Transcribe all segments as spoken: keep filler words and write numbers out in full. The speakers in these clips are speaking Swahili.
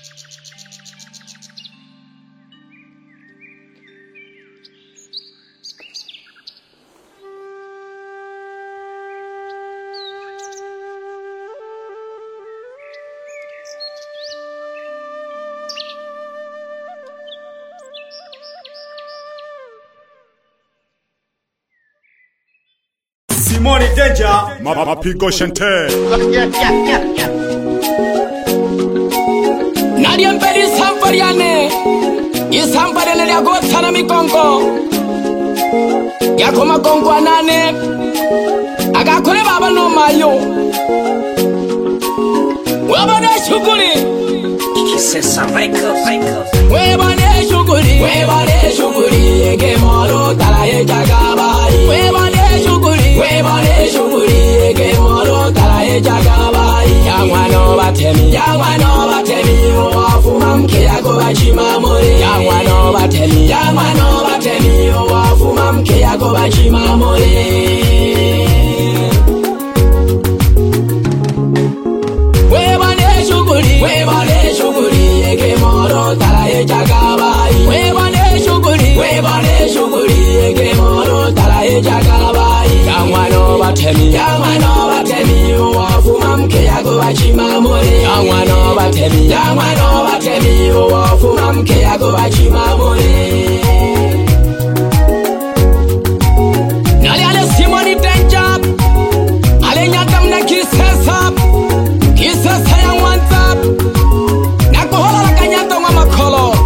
Simoni Danger, mapigo shente. Nadia mpeli sampari yane, isampari nene ya gota na mikongo. Yako makongo anane, agakole baba no mayo. Wabane shuguli, Kisesa Michael, Michael. Webane shuguli, webane shuguli, ege moro tala ye jagabai. Webane shuguli, webane shuguli, ege moro tala ye jagabai. Yangwa no batemi, yangwa no batemi, wafuma mke yako bachima mori. Yangwa no batemi, yangwa no batemi, wafuma mke yako bachima mori. Webane shuguli, webane shuguli, ege moro tala ye jagabai. Webane shuguli, webane shuguli, ege moro tala ye jagabai. Yangwa no batemi, yangwa no batemi, wafuma mke yako bachima mori. Yangwa no batemi, yangwa no batemi, wafuma mke yako bachima mori. Nali ale Simoni Danger, ale nyatam na kisesa. Kisesa yang mantap, nakuhola la kanyato mama kolo.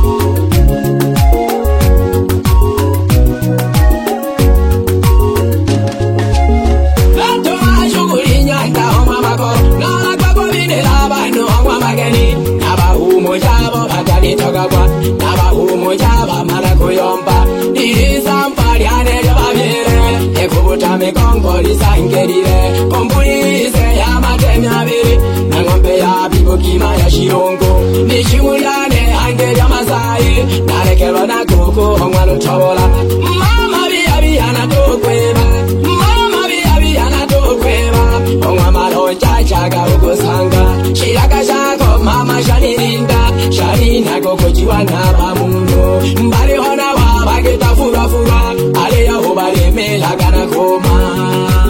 Lato ma shuguli nyanta mama kolo, na kwako bine labano mama gani. Naba humo jabo batani togagwa, naba humo jaba mana kuyomba. Iri sampari ane jaba bire, ekubuta me kongo lisangerire, komburi se ya matemya bire. Ngombe ya bibo kima ya shirongo Nishimulane ange ya masai Narekelwa na koko Ongwalo chobola Mama biya biya na tokweba Mama biya biya na tokweba Ongwa malo chachaga uko sanga Shiraka shako mama shanirinda Sharina koko jiwa na bamuno Mbari hona wabageta fura fura Ale ya hobari melaga na koma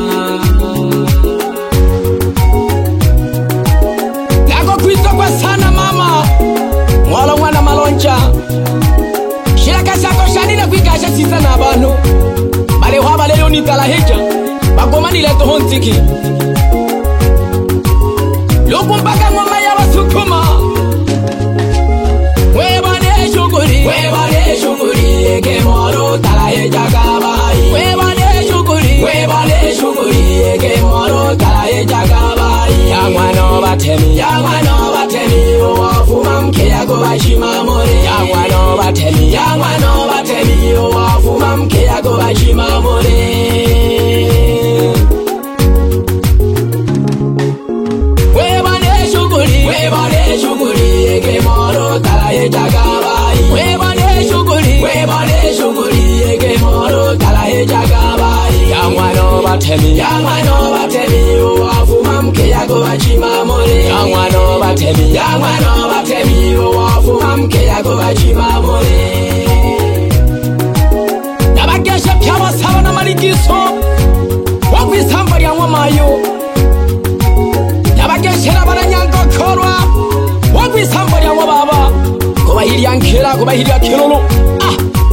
sana mama Mwala wana maloncha Shiraka shako shanina kuikasha sisa na banu Bale waba leo nitala heja Bagoma nileto hontiki Luku mpaka ngoma ya wasukuma Webane shuguri Webane shuguri Ege moro tala heja kabai Webane shuguri Webane shuguri Ege moro tala heja kabai Yangwa no batemi Yangwa no batemi Wafuma mke yako bachima mori Yangwa no batemi Yangwa no batemi Wafuma mke yako bachima mori Webane shuguri Webane shuguri Ege moro tala ye jagabai Webane shuguri Webane shuguri Ege moro tala ye jagabai Yangwa no batemi Yangwa no batemi Wafuma mke yako bachima mori Yangwa no batemi Yangwa no batemi Wafuma mke yako bachima mori Nabagesha pyawa sawa na maligiso Wakwisamba ya wamayo Nabagesha na baranyango korwa Wakwisamba ya wababa Kubahiri ya nkela kubahiri ya kilolo Ah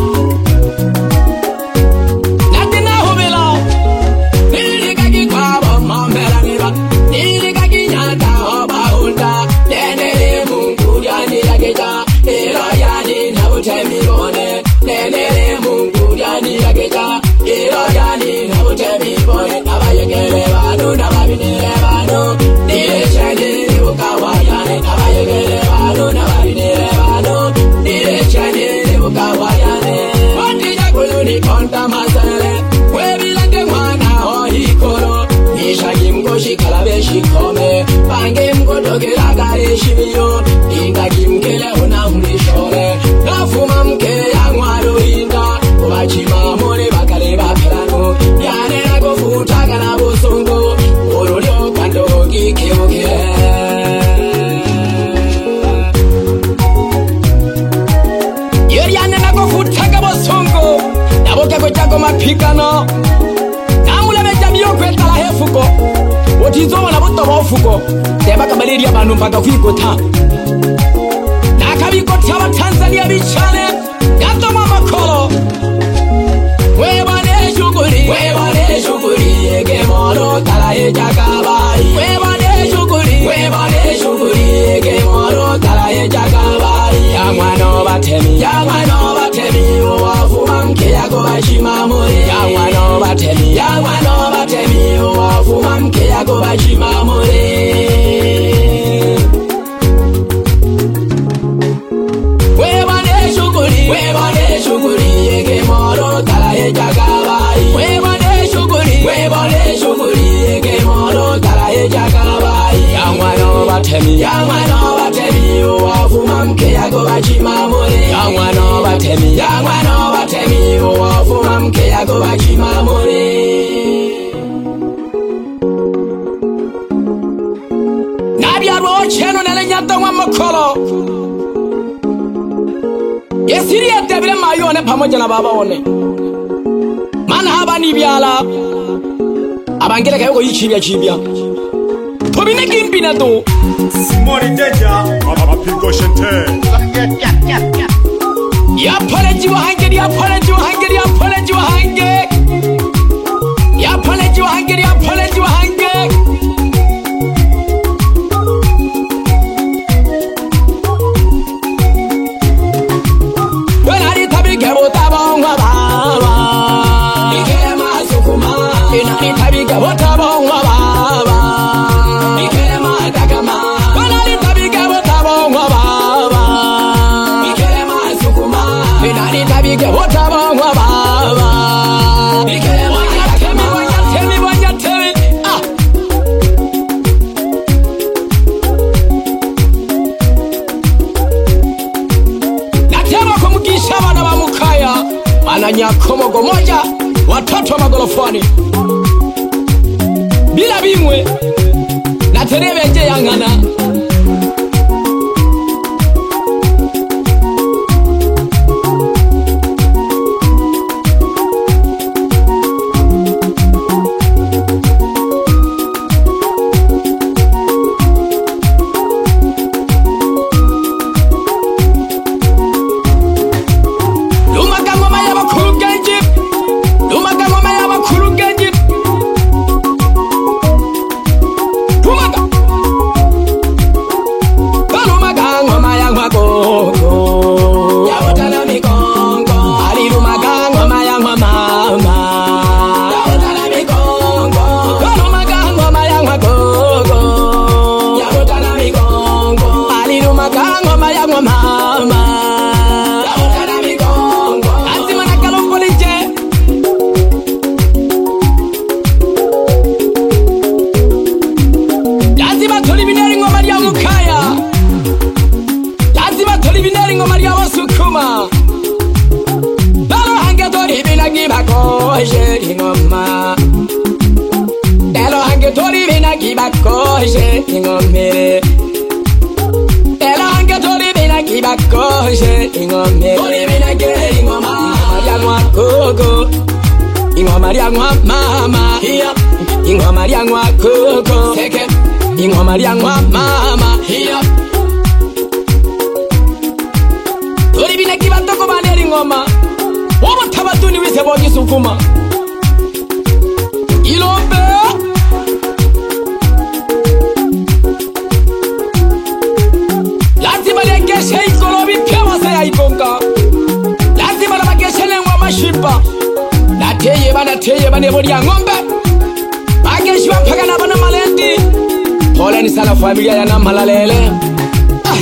Natina hubila Nili kaki kwaba mambela niba Nili kaki nyata oba unda Nenele mungu yani yageja Ilo yani nabutemi bone Nenele mungu yani yageja Ilo yani nabutemi bone Nabayegele banu nababinile banu Nile chani nibukawa yani Nabayegele banu nababinile banu Nile chani nibukawa yani Wandi jakulu ni konta masele Webilande mwana ohikoro Nishagi mgoshi kalabe shikome Pange mgodoge lagare shimiyo Ingagi mkele una mlishore Nafuma mke ya ngwaro hinda Kubachima mone bakale bapelano Yane na gofuta kana busongo Orolio kwando kike uke fuko deba kabaliri abantu mpaka kwigota nakabigota aba Tanzania bichane yato mama kolo webane shuguri webane shuguri ege moro talaye jagabai webane shuguri webane shuguri ege moro talaye jagabai ya mwana batemi ya mwana batemi wafuma mke yako bashima muri ya mwana batemi ya mwana batemi wafuma mke yako bashima muri webane shuguri webane shuguri ege moro talaye jagabai webane shuguri webane shuguri ege moro talaye jagabai ya mwana batemi ya mwana batemi wafuma mke yako bashima muri ya mwana batemi ya mwana batemi wafuma mke yako bashima muri nabyarwo cheno nale nyata wa makolo yesiri yatebile mayone pamoja na baba one mana haba ni byala abangele kayo yichibya chibya tobine kimpina do Simoni Danger, Mapigo Shante. Ya paleji wa hange, ya paleji wa hange, ya paleji wa hange. Ya paleji wa hange, ya paleji wa hange. Wenari tabi kebo tabo ngwa baba. Ikele masukuma. Wenari tabi kebo tabo ngwa baba. Ikele matakama. Wenari tabi kebo tabo ngwa baba. Ikele masukuma. Wenari tabi kebo tabo ngwa baba. Ikele wanyatemi wanyatemi wanyatemi. Ah. Natema kumugisha wana wa mukaya. Ananyakomogo moja. Watoto wa magolofani bila bimwe na terebeje yangana Lumaga ngoma ya bakuru genji Lumaga ngoma ya bakuru genji Lumaga Lumaga ngoma ya ngwagogo ya utana mikongo Ali lumaga ngoma ya ngwamama ya utana mikongo Lumaga ngoma ya ngwagogo ya utana mikongo Ali lumaga ngoma ya ngwamama ya utana mikongo Azima na kalompolije lazima tolibineri ngoma ya mukaya lazima tolibineri ngoma ya wasukuma Dalo hange tolibina gibako je ngoma Dalo hange tolibina gibako je ngomere Dalo hange tolibina gibako je ngomere Tolibina ge ngoma ya ngwagogo Ingoma ya ngwamama hiya Ingoma ya ngwagogo seke Ingoma ya ngwamama hiya Tolibina kibatoko baneri ngoma Wobo tabatuni wise bogi sukuma Ilombe lazima lekeshe ikolobi pewa sa ya ikonga lazima labakeshe lengwa mashipa Nateye bana teye bane bodi ya ngombe Bageshi wampaka na bana malendi Poleni sana familia ya na malalele ah.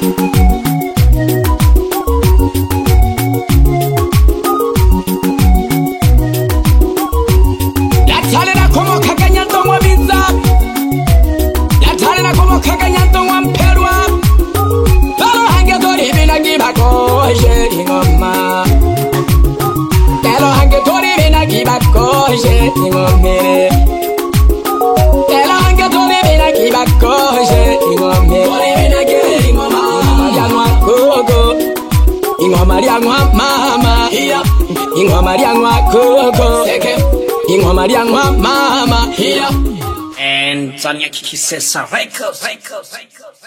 Latale na komo kaganyanto mwa biza Latale na komo kaganyanto mwa mperwa Lalo hange dori bina gibako je ngoma Lalo hange dori bina gibako je ngomere Lalo hange dori bina gibako je ngomere Dori bina gere ngoma Ya ngwa gogo Ingoma ya ngwa mama Hiya Ingoma ya ngwa gogo Seke Ingoma ya ngwa mama Hiya man, Zania Kisesa Records.